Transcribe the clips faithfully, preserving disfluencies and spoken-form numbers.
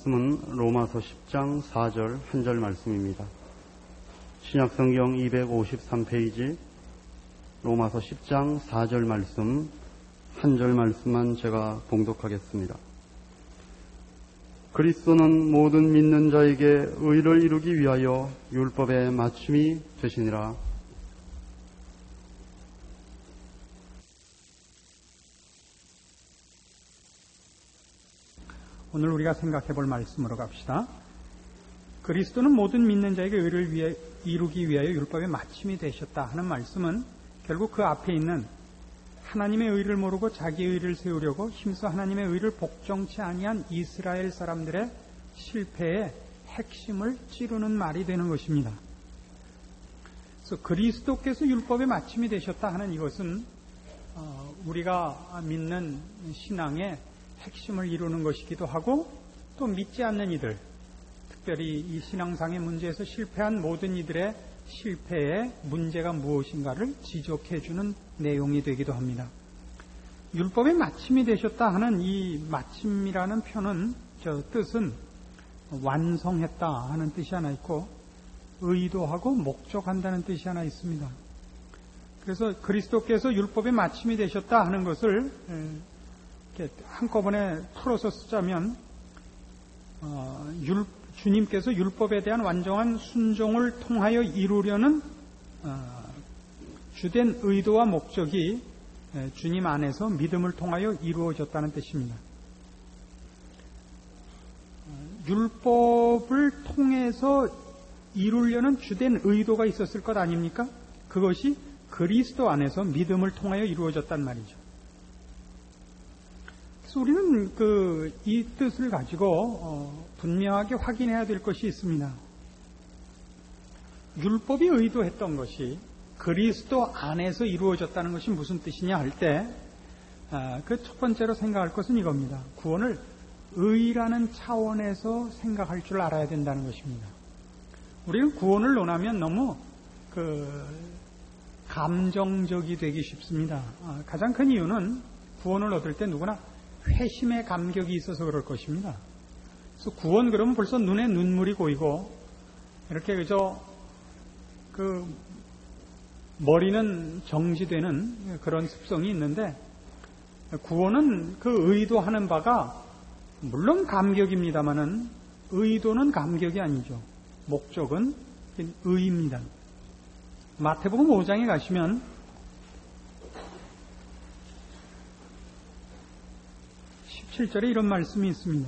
말씀은 로마서 십 장 사 절 한 절 말씀입니다. 신약성경 이백오십삼 페이지 로마서 십 장 사 절 말씀 한 절 말씀만 제가 봉독하겠습니다. 그리스도는 모든 믿는 자에게 의를 이루기 위하여 율법의 마침이 되시니라. 오늘 우리가 생각해 볼 말씀으로 갑시다. 그리스도는 모든 믿는 자에게 의를 위해, 이루기 위하여 율법의 마침이 되셨다 하는 말씀은 결국 그 앞에 있는 하나님의 의를 모르고 자기의 의를 세우려고 힘써 하나님의 의를 복종치 아니한 이스라엘 사람들의 실패의 핵심을 찌르는 말이 되는 것입니다. 그래서 그리스도께서 율법의 마침이 되셨다 하는 이것은 우리가 믿는 신앙의 핵심을 이루는 것이기도 하고, 또 믿지 않는 이들, 특별히 이 신앙상의 문제에서 실패한 모든 이들의 실패의 문제가 무엇인가를 지적해 주는 내용이 되기도 합니다. 율법의 마침이 되셨다 하는 이 마침이라는 표는, 저 뜻은 완성했다 하는 뜻이 하나 있고, 의도하고 목적한다는 뜻이 하나 있습니다. 그래서 그리스도께서 율법의 마침이 되셨다 하는 것을 한꺼번에 풀어서 쓰자면, 어, 율, 주님께서 율법에 대한 완전한 순종을 통하여 이루려는 어, 주된 의도와 목적이 주님 안에서 믿음을 통하여 이루어졌다는 뜻입니다. 율법을 통해서 이루려는 주된 의도가 있었을 것 아닙니까? 그것이 그리스도 안에서 믿음을 통하여 이루어졌단 말이죠. 그래서 우리는 그, 이 뜻을 가지고, 어, 분명하게 확인해야 될 것이 있습니다. 율법이 의도했던 것이 그리스도 안에서 이루어졌다는 것이 무슨 뜻이냐 할 때, 아, 그 첫 번째로 생각할 것은 이겁니다. 구원을 의라는 차원에서 생각할 줄 알아야 된다는 것입니다. 우리는 구원을 논하면 너무 그, 감정적이 되기 쉽습니다. 아, 가장 큰 이유는 구원을 얻을 때 누구나 회심의 감격이 있어서 그럴 것입니다. 그래서 구원 그러면 벌써 눈에 눈물이 고이고, 이렇게 그저 그 머리는 정지되는 그런 습성이 있는데, 구원은 그 의도하는 바가 물론 감격입니다만은 의도는 감격이 아니죠. 목적은 의입니다. 마태복음 오 장에 가시면 십칠 절에 이런 말씀이 있습니다.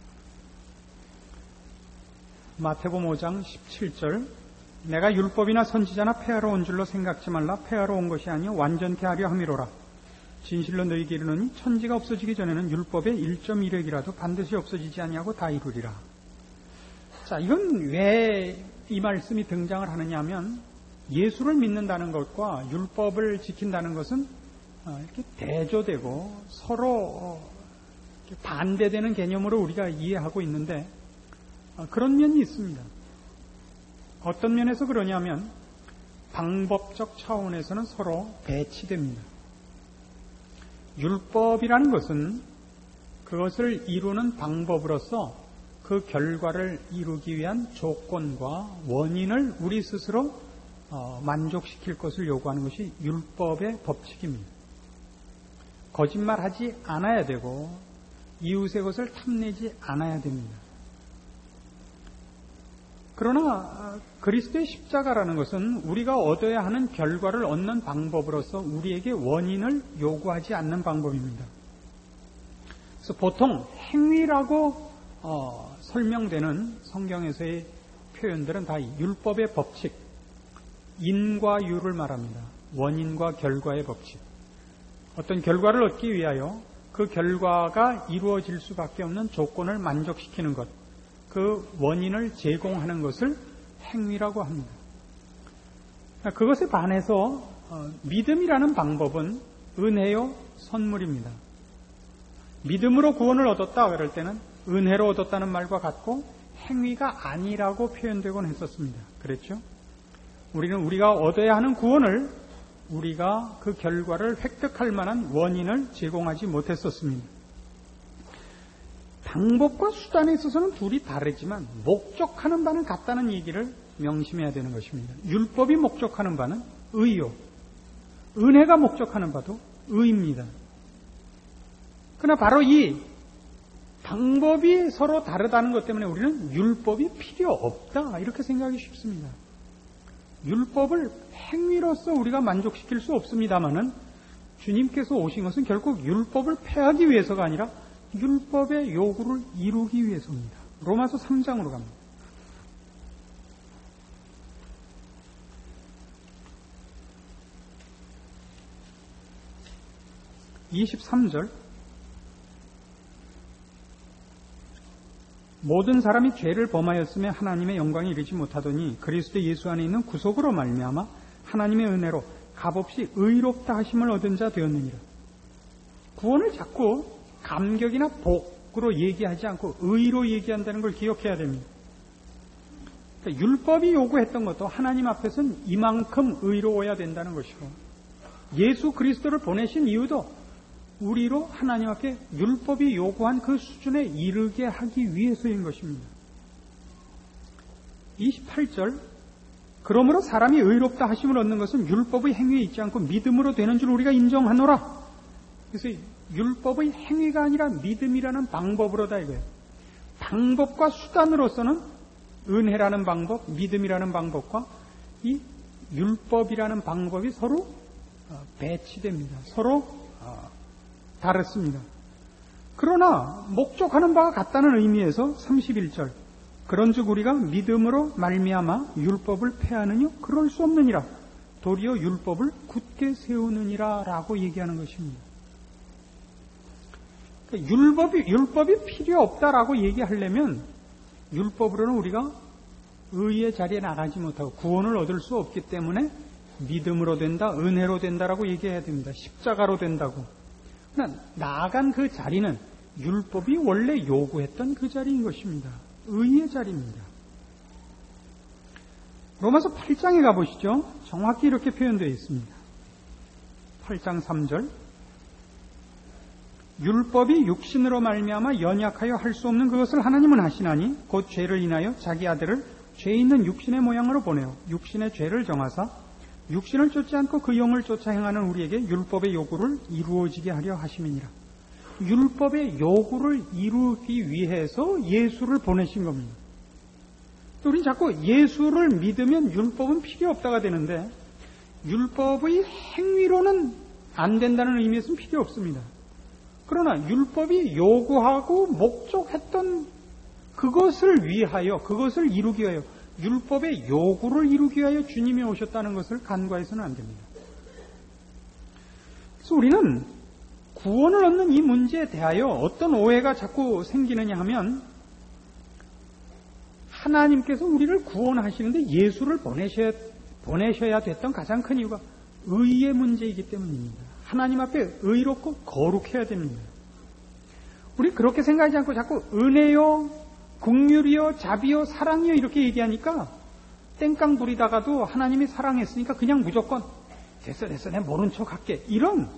마태복음 오 장 십칠 절, 내가 율법이나 선지자나 폐하러 온 줄로 생각지 말라. 폐하러 온 것이 아니요 완전케 하려 함이로라. 진실로 너희에게 이르노니 천지가 없어지기 전에는 율법의 일 점 일 획이라도 반드시 없어지지 아니하고 다 이루리라. 자, 이건 왜 이 말씀이 등장을 하느냐 하면, 예수를 믿는다는 것과 율법을 지킨다는 것은 이렇게 대조되고 서로 반대되는 개념으로 우리가 이해하고 있는데, 그런 면이 있습니다. 어떤 면에서 그러냐면 방법적 차원에서는 서로 배치됩니다. 율법이라는 것은 그것을 이루는 방법으로서 그 결과를 이루기 위한 조건과 원인을 우리 스스로 만족시킬 것을 요구하는 것이 율법의 법칙입니다. 거짓말하지 않아야 되고 이웃의 것을 탐내지 않아야 됩니다. 그러나 그리스도의 십자가라는 것은 우리가 얻어야 하는 결과를 얻는 방법으로서 우리에게 원인을 요구하지 않는 방법입니다. 그래서 보통 행위라고 어, 설명되는 성경에서의 표현들은 다 율법의 법칙, 인과 유를 말합니다. 원인과 결과의 법칙. 어떤 결과를 얻기 위하여 그 결과가 이루어질 수밖에 없는 조건을 만족시키는 것, 그 원인을 제공하는 것을 행위라고 합니다. 그것에 반해서 믿음이라는 방법은 은혜요 선물입니다. 믿음으로 구원을 얻었다 그럴 때는 은혜로 얻었다는 말과 같고 행위가 아니라고 표현되곤 했었습니다. 그랬죠? 우리는 우리가 얻어야 하는 구원을 우리가 그 결과를 획득할 만한 원인을 제공하지 못했었습니다. 방법과 수단에 있어서는 둘이 다르지만 목적하는 바는 같다는 얘기를 명심해야 되는 것입니다. 율법이 목적하는 바는 의요. 은혜가 목적하는 바도 의입니다. 그러나 바로 이 방법이 서로 다르다는 것 때문에 우리는 율법이 필요 없다 이렇게 생각하기 쉽습니다. 율법을 행위로서 우리가 만족시킬 수 없습니다마는 주님께서 오신 것은 결국 율법을 폐하기 위해서가 아니라 율법의 요구를 이루기 위해서입니다. 로마서 삼 장으로 갑니다. 이십삼 절 모든 사람이 죄를 범하였으며 하나님의 영광에 이르지 못하더니 그리스도 예수 안에 있는 구속으로 말미암아 하나님의 은혜로 값없이 의롭다 하심을 얻은 자 되었느니라. 구원을 자꾸 감격이나 복으로 얘기하지 않고 의로 얘기한다는 걸 기억해야 됩니다. 그러니까 율법이 요구했던 것도 하나님 앞에서는 이만큼 의로워야 된다는 것이고 예수 그리스도를 보내신 이유도 우리로 하나님 앞에 율법이 요구한 그 수준에 이르게 하기 위해서인 것입니다. 이십팔 절 그러므로 사람이 의롭다 하심을 얻는 것은 율법의 행위에 있지 않고 믿음으로 되는 줄 우리가 인정하노라. 그래서 율법의 행위가 아니라 믿음이라는 방법으로다 이거예요. 방법과 수단으로서는 은혜라는 방법, 믿음이라는 방법과 이 율법이라는 방법이 서로 배치됩니다. 서로 다릅니다. 그러나 목적하는 바가 같다는 의미에서 삼십일 절 그런즉 우리가 믿음으로 말미암아 율법을 폐하느냐? 그럴 수 없느니라. 도리어 율법을 굳게 세우느니라 라고 얘기하는 것입니다. 그러니까 율법이, 율법이 필요 없다라고 얘기하려면 율법으로는 우리가 의의 자리에 나가지 못하고 구원을 얻을 수 없기 때문에 믿음으로 된다, 은혜로 된다라고 얘기해야 됩니다. 십자가로 된다고. 그러나 나아간 그 자리는 율법이 원래 요구했던 그 자리인 것입니다. 의의 자리입니다. 로마서 팔 장에 가보시죠. 정확히 이렇게 표현되어 있습니다. 팔 장 삼 절 율법이 육신으로 말미암아 연약하여 할 수 없는 그것을 하나님은 하시나니 곧 죄를 인하여 자기 아들을 죄 있는 육신의 모양으로 보내어 육신의 죄를 정하사 육신을 쫓지 않고 그 영을 쫓아 행하는 우리에게 율법의 요구를 이루어지게 하려 하심이니라. 율법의 요구를 이루기 위해서 예수를 보내신 겁니다. 또 우리는 자꾸 예수를 믿으면 율법은 필요 없다가 되는데 율법의 행위로는 안 된다는 의미에서는 필요 없습니다. 그러나 율법이 요구하고 목적했던 그것을 위하여, 그것을 이루기 위하여, 율법의 요구를 이루기 위하여 주님이 오셨다는 것을 간과해서는 안 됩니다. 그래서 우리는 구원을 얻는 이 문제에 대하여 어떤 오해가 자꾸 생기느냐 하면 하나님께서 우리를 구원하시는데 예수를 보내셔야, 보내셔야 됐던 가장 큰 이유가 의의 문제이기 때문입니다. 하나님 앞에 의롭고 거룩해야 됩니다. 우리 그렇게 생각하지 않고 자꾸 은혜요, 긍휼이요, 자비요, 사랑이요 이렇게 얘기하니까 땡깡 부리다가도 하나님이 사랑했으니까 그냥 무조건 됐어 됐어 내가 모른 척 할게 이런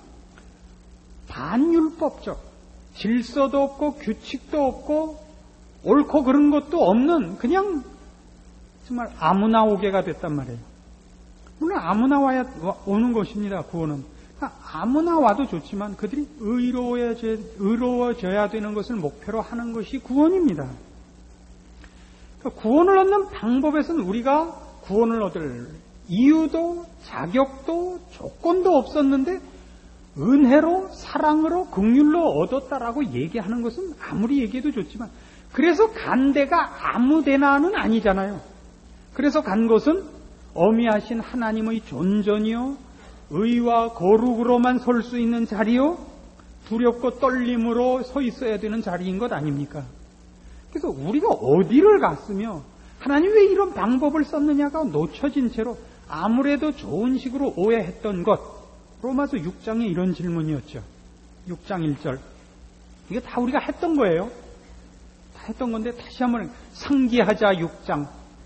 반율법적 질서도 없고 규칙도 없고 옳고 그런 것도 없는 그냥 정말 아무나 오게가 됐단 말이에요. 물론 아무나 와야 오는 것입니다. 구원은. 아무나 와도 좋지만 그들이 의로워져, 의로워져야 되는 것을 목표로 하는 것이 구원입니다. 그러니까 구원을 얻는 방법에서는 우리가 구원을 얻을 이유도 자격도 조건도 없었는데 은혜로 사랑으로 긍휼로 얻었다라고 얘기하는 것은 아무리 얘기해도 좋지만 그래서 간 데가 아무 데나는 아니잖아요. 그래서 간 곳은 어미하신 하나님의 존전이요 의와 거룩으로만 설 수 있는 자리요 두렵고 떨림으로 서 있어야 되는 자리인 것 아닙니까? 그래서 우리가 어디를 갔으며 하나님 왜 이런 방법을 썼느냐가 놓쳐진 채로 아무래도 좋은 식으로 오해했던 것 로마서 육 장에 이런 질문이었죠. 육 장 일 절 이게 다 우리가 했던 거예요. 다 했던 건데 다시 한번 상기하자. 육 장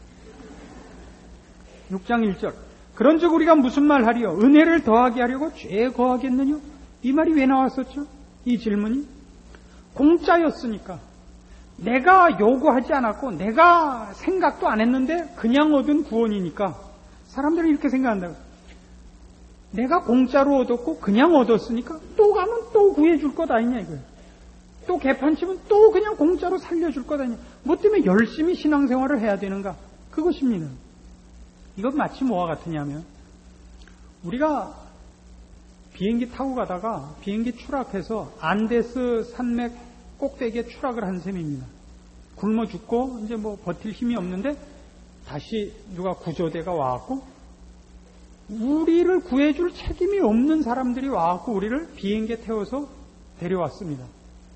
육 장 일 절 그런즉 우리가 무슨 말 하리요? 은혜를 더하게 하려고 죄에 거하겠느냐? 이 말이 왜 나왔었죠? 이 질문이 공짜였으니까 내가 요구하지 않았고 내가 생각도 안 했는데 그냥 얻은 구원이니까 사람들은 이렇게 생각한다고. 내가 공짜로 얻었고 그냥 얻었으니까 또 가면 또 구해줄 것 아니냐 이거예요. 또 개판치면 또 그냥 공짜로 살려줄 것 아니냐. 뭐 때문에 열심히 신앙생활을 해야 되는가. 그것입니다. 이건 마치 뭐와 같으냐면 우리가 비행기 타고 가다가 비행기 추락해서 안데스 산맥 꼭대기에 추락을 한 셈입니다. 굶어 죽고 이제 뭐 버틸 힘이 없는데 다시 누가 구조대가 와갖고 우리를 구해줄 책임이 없는 사람들이 와갖고 우리를 비행기에 태워서 데려왔습니다.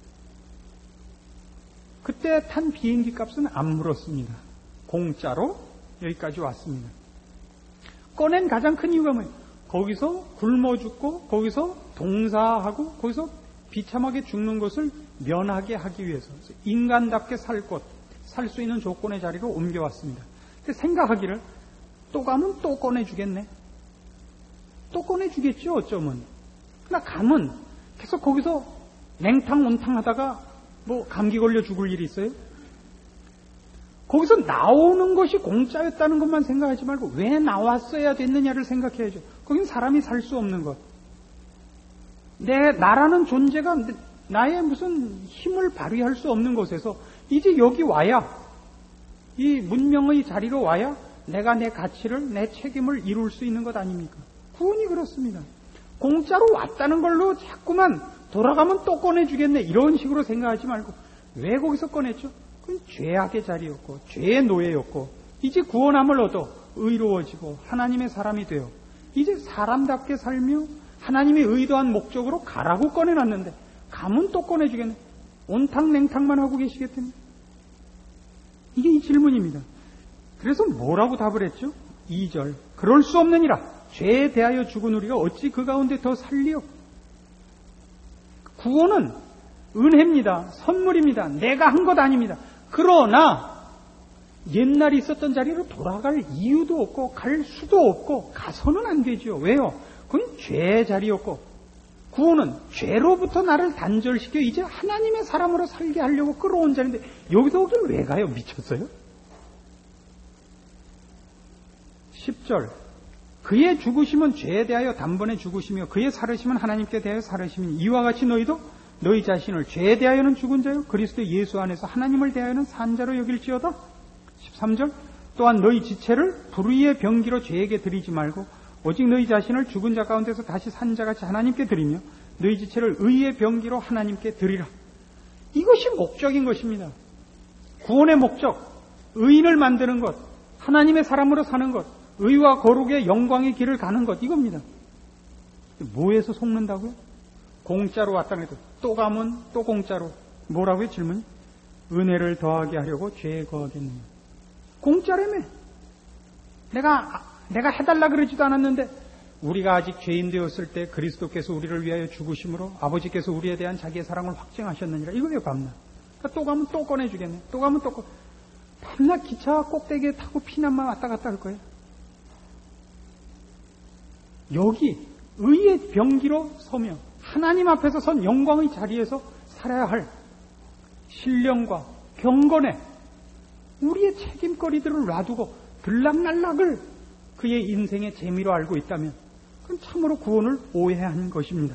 그때 탄 비행기 값은 안 물었습니다. 공짜로 여기까지 왔습니다. 꺼낸 가장 큰 이유가 뭐예요? 거기서 굶어 죽고 거기서 동사하고 거기서 비참하게 죽는 것을 면하게 하기 위해서 인간답게 살 것, 살 수 있는 조건의 자리로 옮겨왔습니다. 생각하기를 또 가면 또 꺼내주겠네. 또 꺼내주겠죠 어쩌면. 그러나 가면 계속 거기서 냉탕 온탕 하다가 뭐 감기 걸려 죽을 일이 있어요? 거기서 나오는 것이 공짜였다는 것만 생각하지 말고 왜 나왔어야 됐느냐를 생각해야죠. 거긴 사람이 살 수 없는 것. 내 나라는 존재가 나의 무슨 힘을 발휘할 수 없는 곳에서 이제 여기 와야 이 문명의 자리로 와야 내가 내 가치를 내 책임을 이룰 수 있는 것 아닙니까? 구원이 그렇습니다. 공짜로 왔다는 걸로 자꾸만 돌아가면 또 꺼내주겠네 이런 식으로 생각하지 말고 왜 거기서 꺼냈죠? 그건 죄악의 자리였고 죄의 노예였고 이제 구원함을 얻어 의로워지고 하나님의 사람이 되어 이제 사람답게 살며 하나님이 의도한 목적으로 가라고 꺼내놨는데 가면 또 꺼내주겠네. 온탕냉탕만 하고 계시겠다니. 이게 이 질문입니다. 그래서 뭐라고 답을 했죠? 이 절 그럴 수 없느니라. 죄에 대하여 죽은 우리가 어찌 그 가운데 더 살리요? 구원은 은혜입니다. 선물입니다. 내가 한 것 아닙니다. 그러나 옛날에 있었던 자리로 돌아갈 이유도 없고 갈 수도 없고 가서는 안 되죠. 왜요? 그건 죄의 자리였고 구원은 죄로부터 나를 단절시켜 이제 하나님의 사람으로 살게 하려고 끌어온 자리인데 여기서 거길 왜 가요? 미쳤어요? 십 절 그의 죽으심은 죄에 대하여 단번에 죽으시며 그의 살으심은 하나님께 대하여 살으심이니 이와 같이 너희도 너희 자신을 죄에 대하여는 죽은 자요 그리스도 예수 안에서 하나님을 대하여는 산 자로 여길지어다. 십삼 절 또한 너희 지체를 불의의 병기로 죄에게 드리지 말고 오직 너희 자신을 죽은 자 가운데서 다시 산 자같이 하나님께 드리며 너희 지체를 의의 병기로 하나님께 드리라. 이것이 목적인 것입니다. 구원의 목적, 의인을 만드는 것, 하나님의 사람으로 사는 것, 의와 거룩의 영광의 길을 가는 것 이겁니다. 뭐에서 속는다고요? 공짜로 왔다는 해도 또 가면 또 공짜로. 뭐라고요 질문이? 은혜를 더하게 하려고 죄에 거하겠느냐. 공짜라며. 내가 내가 해달라 그러지도 않았는데 우리가 아직 죄인 되었을 때 그리스도께서 우리를 위하여 죽으심으로 아버지께서 우리에 대한 자기의 사랑을 확증하셨느니라. 이거예요 밤낮. 그러니까 또 가면 또 꺼내주겠네. 또 가면 또 꺼. 밤낮 기차 꼭대기에 타고 피난만 왔다 갔다 할 거예요. 여기 의의 병기로 서며 하나님 앞에서 선 영광의 자리에서 살아야 할 신령과 경건에 우리의 책임거리들을 놔두고 들락날락을 그의 인생의 재미로 알고 있다면 그건 참으로 구원을 오해한 것입니다.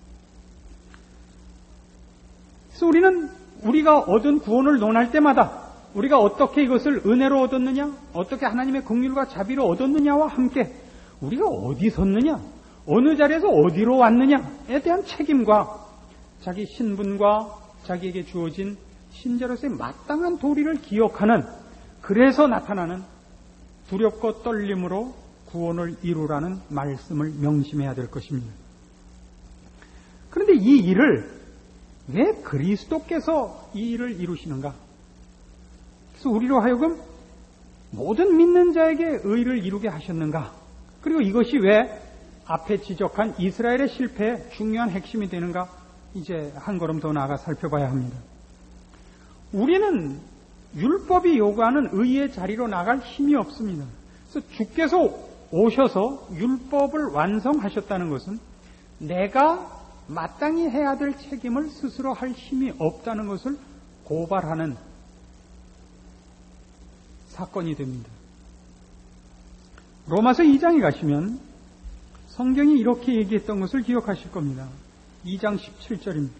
그래서 우리는 우리가 얻은 구원을 논할 때마다 우리가 어떻게 이것을 은혜로 얻었느냐, 어떻게 하나님의 긍휼과 자비로 얻었느냐와 함께 우리가 어디 섰느냐, 어느 자리에서 어디로 왔느냐에 대한 책임과 자기 신분과 자기에게 주어진 신자로서의 마땅한 도리를 기억하는, 그래서 나타나는 두렵고 떨림으로 구원을 이루라는 말씀을 명심해야 될 것입니다. 그런데 이 일을 왜 그리스도께서 이 일을 이루시는가? 그래서 우리로 하여금 모든 믿는 자에게 의를 이루게 하셨는가? 그리고 이것이 왜 앞에 지적한 이스라엘의 실패의 중요한 핵심이 되는가? 이제 한 걸음 더 나아가 살펴봐야 합니다. 우리는 율법이 요구하는 의의 자리로 나갈 힘이 없습니다. 그래서 주께서 오셔서 율법을 완성하셨다는 것은 내가 마땅히 해야 될 책임을 스스로 할 힘이 없다는 것을 고발하는 사건이 됩니다. 로마서 이 장에 가시면 성경이 이렇게 얘기했던 것을 기억하실 겁니다. 이 장 십칠 절입니다.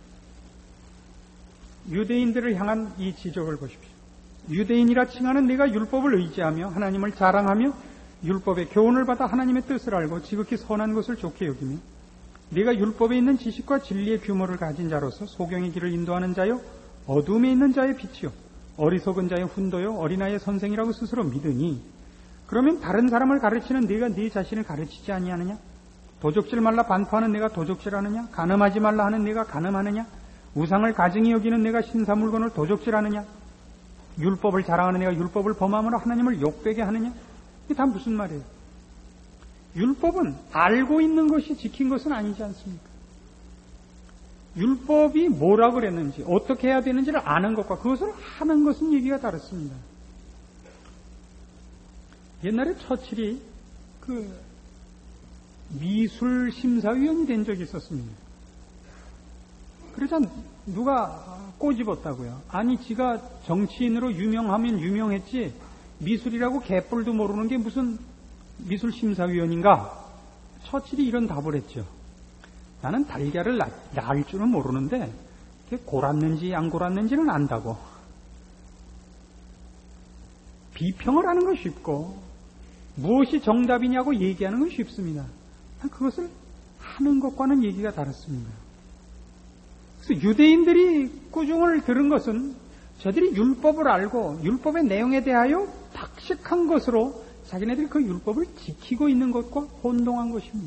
유대인들을 향한 이 지적을 보십시오. 유대인이라 칭하는 네가 율법을 의지하며 하나님을 자랑하며 율법의 교훈을 받아 하나님의 뜻을 알고 지극히 선한 것을 좋게 여기며 네가 율법에 있는 지식과 진리의 규모를 가진 자로서 소경의 길을 인도하는 자요 어둠에 있는 자의 빛이요 어리석은 자의 훈도요 어린아이의 선생이라고 스스로 믿으니 그러면 다른 사람을 가르치는 네가 네 자신을 가르치지 아니하느냐? 도적질 말라 반포하는 네가 도적질하느냐? 간음하지 말라 하는 네가 간음하느냐? 우상을 가증히 여기는 네가 신사 물건을 도적질하느냐? 율법을 자랑하는 네가 율법을 범함으로 하나님을 욕되게 하느냐? 이게 다 무슨 말이에요? 율법은 알고 있는 것이 지킨 것은 아니지 않습니까? 율법이 뭐라고 그랬는지 어떻게 해야 되는지를 아는 것과 그것을 하는 것은 얘기가 다릅니다. 옛날에 처칠이 그 미술 심사위원이 된 적이 있었습니다. 그러자 누가 꼬집었다고요. 아니 지가 정치인으로 유명하면 유명했지 미술이라고 개뿔도 모르는 게 무슨 미술 심사위원인가? 처칠이 이런 답을 했죠. 나는 달걀을 낳을 줄은 모르는데 그게 골았는지 안 골았는지는 안다고. 비평을 하는 건 쉽고 무엇이 정답이냐고 얘기하는 건 쉽습니다. 그것을 하는 것과는 얘기가 다릅니다. 그래서 유대인들이 꾸중을 들은 것은 저들이 율법을 알고 율법의 내용에 대하여 박식한 것으로 자기네들이 그 율법을 지키고 있는 것과 혼동한 것입니다.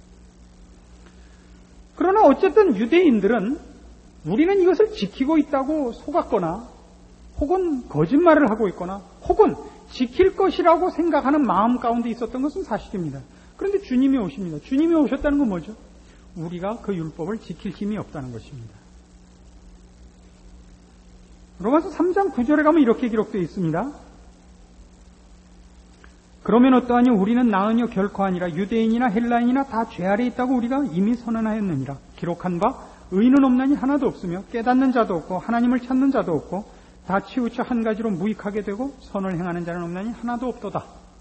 그러나 어쨌든 유대인들은 우리는 이것을 지키고 있다고 속았거나 혹은 거짓말을 하고 있거나 혹은 지킬 것이라고 생각하는 마음 가운데 있었던 것은 사실입니다. 그런데 주님이 오십니다. 주님이 오셨다는 건 뭐죠? 우리가 그 율법을 지킬 힘이 없다는 것입니다. 로마서 삼 장 구 절에 가면 이렇게 기록되어 있습니다. 그러면 어떠하니 우리는 나으뇨 결코 아니라 유대인이나 헬라인이나 다 죄 아래 있다고 우리가 이미 선언하였느니라. 기록한 바 의인은 없나니 하나도 없으며 깨닫는 자도 없고 하나님을 찾는 자도 없고 다 치우쳐 한 가지로 무익하게 되고 선을 행하는 자는 없나니 하나도 없도다.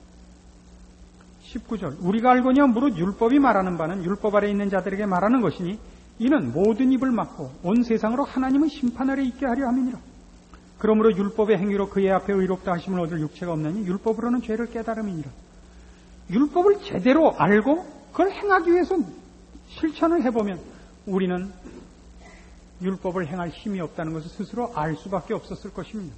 십구 절 우리가 알거니와 무릇 율법이 말하는 바는 율법 아래 있는 자들에게 말하는 것이니 이는 모든 입을 막고 온 세상으로 하나님의 심판 아래 있게 하려 함이니라. 그러므로 율법의 행위로 그의 앞에 의롭다 하심을 얻을 육체가 없나니 율법으로는 죄를 깨달음이니라. 율법을 제대로 알고 그걸 행하기 위해서 실천을 해보면 우리는 율법을 행할 힘이 없다는 것을 스스로 알 수밖에 없었을 것입니다.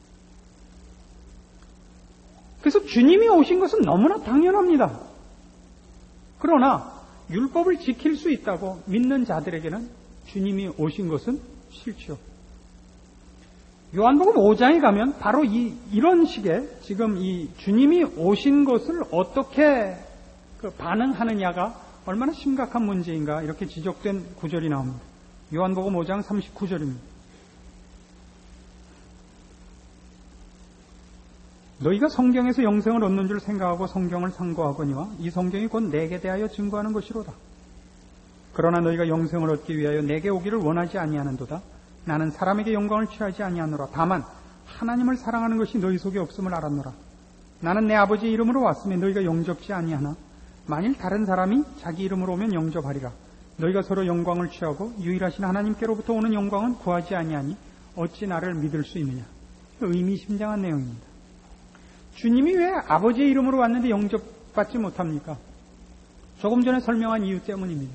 그래서 주님이 오신 것은 너무나 당연합니다. 그러나 율법을 지킬 수 있다고 믿는 자들에게는 주님이 오신 것은 싫죠. 요한복음 오 장에 가면 바로 이, 이런 식의 지금 이 주님이 오신 것을 어떻게 그 반응하느냐가 얼마나 심각한 문제인가 이렇게 지적된 구절이 나옵니다. 요한복음 오 장 삼십구 절입니다. 너희가 성경에서 영생을 얻는 줄 생각하고 성경을 상고하거니와 이 성경이 곧 내게 대하여 증거하는 것이로다. 그러나 너희가 영생을 얻기 위하여 내게 오기를 원하지 아니하는도다. 나는 사람에게 영광을 취하지 아니하노라. 다만 하나님을 사랑하는 것이 너희 속에 없음을 알았노라. 나는 내 아버지의 이름으로 왔으며 너희가 영접지 아니하나 만일 다른 사람이 자기 이름으로 오면 영접하리라. 너희가 서로 영광을 취하고 유일하신 하나님께로부터 오는 영광은 구하지 아니하니 어찌 나를 믿을 수 있느냐. 의미심장한 내용입니다. 주님이 왜 아버지의 이름으로 왔는데 영접받지 못합니까? 조금 전에 설명한 이유 때문입니다.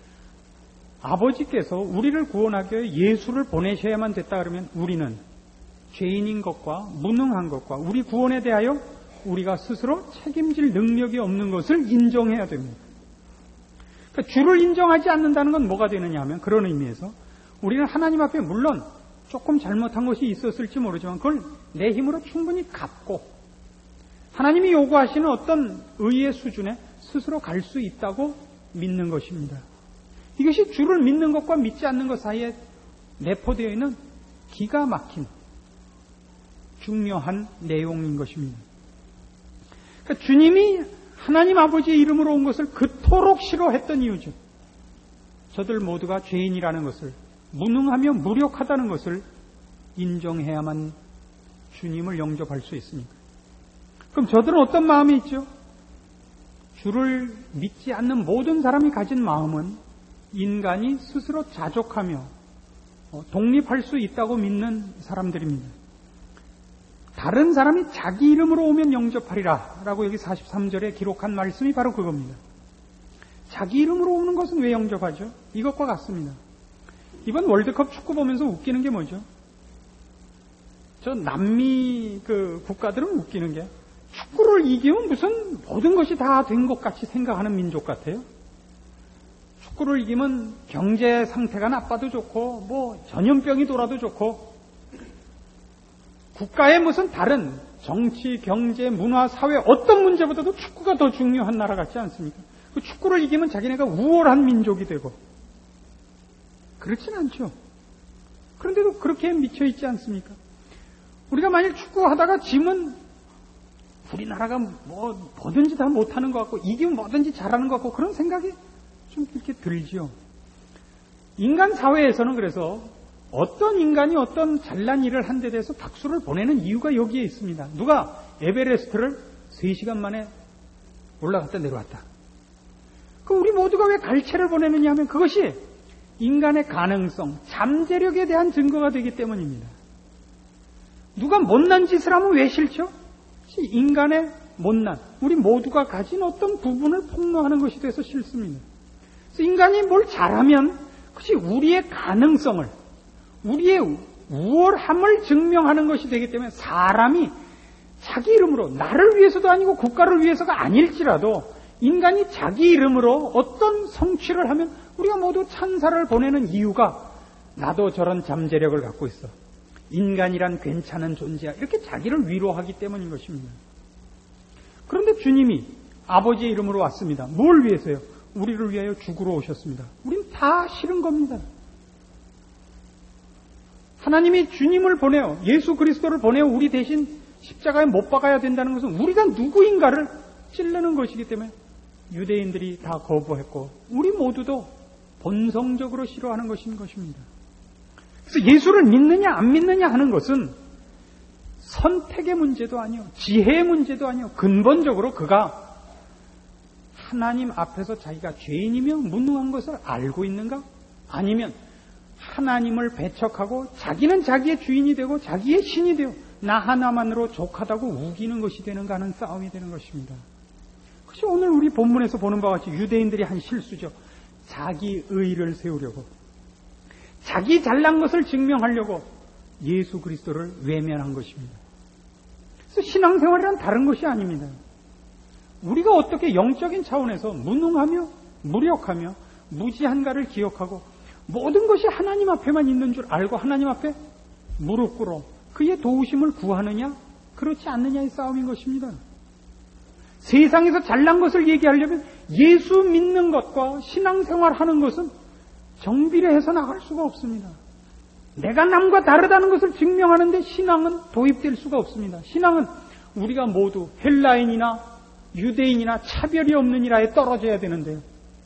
아버지께서 우리를 구원하기 위해 예수를 보내셔야만 됐다 그러면 우리는 죄인인 것과 무능한 것과 우리 구원에 대하여 우리가 스스로 책임질 능력이 없는 것을 인정해야 됩니다. 그러니까 주를 인정하지 않는다는 건 뭐가 되느냐 하면 그런 의미에서 우리는 하나님 앞에 물론 조금 잘못한 것이 있었을지 모르지만 그걸 내 힘으로 충분히 갚고 하나님이 요구하시는 어떤 의의 수준에 스스로 갈 수 있다고 믿는 것입니다. 이것이 주를 믿는 것과 믿지 않는 것 사이에 내포되어 있는 기가 막힌 중요한 내용인 것입니다. 그러니까 주님이 하나님 아버지의 이름으로 온 것을 그토록 싫어했던 이유죠. 저들 모두가 죄인이라는 것을, 무능하며 무력하다는 것을 인정해야만 주님을 영접할 수 있으니까. 그럼 저들은 어떤 마음이 있죠? 주를 믿지 않는 모든 사람이 가진 마음은 인간이 스스로 자족하며 독립할 수 있다고 믿는 사람들입니다. 다른 사람이 자기 이름으로 오면 영접하리라 라고 여기 사십삼 절에 기록한 말씀이 바로 그겁니다. 자기 이름으로 오는 것은 왜 영접하죠? 이것과 같습니다. 이번 월드컵 축구 보면서 웃기는 게 뭐죠? 저 남미 그 국가들은 웃기는 게 축구를 이기면 무슨 모든 것이 다 된 것 같이 생각하는 민족 같아요. 축구를 이기면 경제 상태가 나빠도 좋고 뭐 전염병이 돌아도 좋고 국가의 무슨 다른 정치, 경제, 문화, 사회 어떤 문제보다도 축구가 더 중요한 나라 같지 않습니까? 그 축구를 이기면 자기네가 우월한 민족이 되고 그렇진 않죠. 그런데도 그렇게 미쳐 있지 않습니까? 우리가 만약 축구하다가 지면 우리나라가 뭐 뭐든지 다 못하는 것 같고 이기면 뭐든지 잘하는 것 같고 그런 생각이 좀 이렇게 들지요. 인간 사회에서는 그래서 어떤 인간이 어떤 잘난 일을 한 데 대해서 박수를 보내는 이유가 여기에 있습니다. 누가 에베레스트를 세 시간 만에 올라갔다 내려왔다. 그럼 우리 모두가 왜 갈채를 보내느냐 하면 그것이 인간의 가능성, 잠재력에 대한 증거가 되기 때문입니다. 누가 못난 짓을 하면 왜 싫죠? 인간의 못난, 우리 모두가 가진 어떤 부분을 폭로하는 것이 돼서 싫습니다. 그래서 인간이 뭘 잘하면 그것이 우리의 가능성을, 우리의 우월함을 증명하는 것이 되기 때문에 사람이 자기 이름으로, 나를 위해서도 아니고 국가를 위해서가 아닐지라도 인간이 자기 이름으로 어떤 성취를 하면 우리가 모두 찬사를 보내는 이유가 나도 저런 잠재력을 갖고 있어. 인간이란 괜찮은 존재야. 이렇게 자기를 위로하기 때문인 것입니다. 그런데 주님이 아버지의 이름으로 왔습니다. 뭘 위해서요? 우리를 위하여 죽으러 오셨습니다. 우린 다 싫은 겁니다. 하나님이 주님을 보내어, 예수 그리스도를 보내어 우리 대신 십자가에 못 박아야 된다는 것은 우리가 누구인가를 찔르는 것이기 때문에 유대인들이 다 거부했고 우리 모두도 본성적으로 싫어하는 것인 것입니다. 그래서 예수를 믿느냐 안 믿느냐 하는 것은 선택의 문제도 아니요, 지혜의 문제도 아니요, 근본적으로 그가 하나님 앞에서 자기가 죄인이며 무능한 것을 알고 있는가? 아니면 하나님을 배척하고 자기는 자기의 주인이 되고 자기의 신이 되어 나 하나만으로 족하다고 우기는 것이 되는가 하는 싸움이 되는 것입니다. 그것이 오늘 우리 본문에서 보는 바와 같이 유대인들이 한 실수죠. 자기 의를 세우려고, 자기 잘난 것을 증명하려고 예수 그리스도를 외면한 것입니다. 그래서 신앙생활이란 다른 것이 아닙니다. 우리가 어떻게 영적인 차원에서 무능하며 무력하며 무지한가를 기억하고 모든 것이 하나님 앞에만 있는 줄 알고 하나님 앞에 무릎 꿇어 그의 도우심을 구하느냐 그렇지 않느냐의 싸움인 것입니다. 세상에서 잘난 것을 얘기하려면 예수 믿는 것과 신앙생활 하는 것은 정비례해서 나갈 수가 없습니다. 내가 남과 다르다는 것을 증명하는데 신앙은 도입될 수가 없습니다. 신앙은 우리가 모두 헬라인이나 유대인이나 차별이 없는 이라에 떨어져야 되는데요.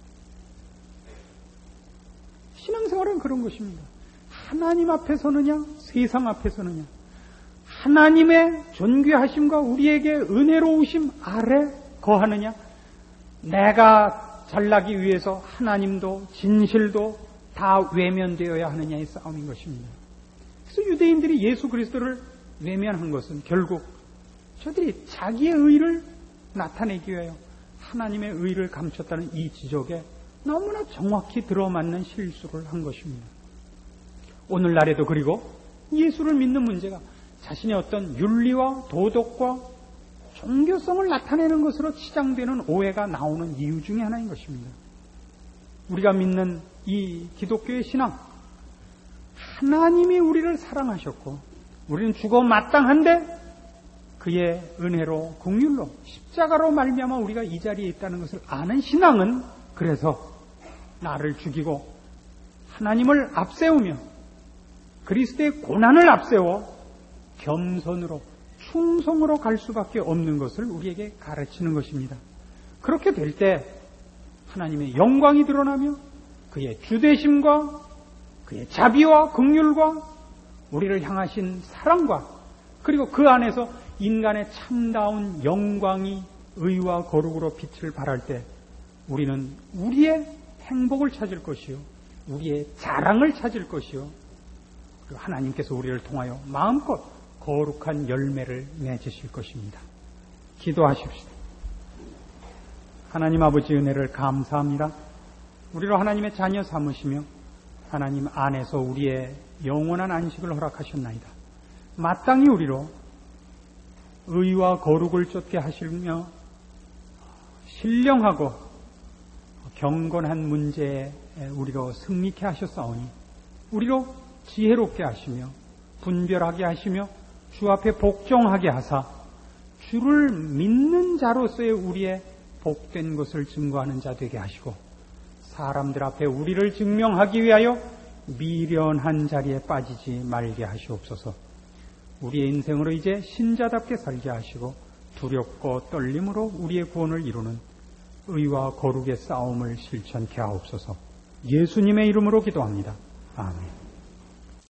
신앙생활은 그런 것입니다. 하나님 앞에 서느냐 세상 앞에 서느냐, 하나님의 존귀하심과 우리에게 은혜로우심 아래 거하느냐, 내가 잘나기 위해서 하나님도 진실도 다 외면되어야 하느냐의 싸움인 것입니다. 그래서 유대인들이 예수 그리스도를 외면한 것은 결국 저들이 자기의 의를 나타내기 위하여 하나님의 의를 감췄다는 이 지적에 너무나 정확히 들어맞는 실수를 한 것입니다. 오늘날에도 그리고 예수를 믿는 문제가 자신의 어떤 윤리와 도덕과 종교성을 나타내는 것으로 치장되는 오해가 나오는 이유 중에 하나인 것입니다. 우리가 믿는 이 기독교의 신앙, 하나님이 우리를 사랑하셨고 우리는 죽어 마땅한데 그의 은혜로 긍휼로 십자가로 말미암아 우리가 이 자리에 있다는 것을 아는 신앙은 그래서 나를 죽이고 하나님을 앞세우며 그리스도의 고난을 앞세워 겸손으로 충성으로 갈 수밖에 없는 것을 우리에게 가르치는 것입니다. 그렇게 될 때 하나님의 영광이 드러나며 그의 주되심과 그의 자비와 긍휼과 우리를 향하신 사랑과 그리고 그 안에서 인간의 참다운 영광이 의와 거룩으로 빛을 발할 때 우리는 우리의 행복을 찾을 것이요, 우리의 자랑을 찾을 것이요, 그리고 하나님께서 우리를 통하여 마음껏 거룩한 열매를 맺으실 것입니다. 기도하십시다. 하나님 아버지 은혜를 감사합니다. 우리로 하나님의 자녀 삼으시며 하나님 안에서 우리의 영원한 안식을 허락하셨나이다. 마땅히 우리로 의와 거룩을 쫓게 하시며 신령하고 경건한 문제에 우리로 승리케 하셨사오니 우리로 지혜롭게 하시며 분별하게 하시며 주 앞에 복종하게 하사 주를 믿는 자로서의 우리의 복된 것을 증거하는 자 되게 하시고 사람들 앞에 우리를 증명하기 위하여 미련한 자리에 빠지지 말게 하시옵소서. 우리의 인생으로 이제 신자답게 살게 하시고 두렵고 떨림으로 우리의 구원을 이루는 의와 거룩의 싸움을 실천케 하옵소서. 예수님의 이름으로 기도합니다. 아멘.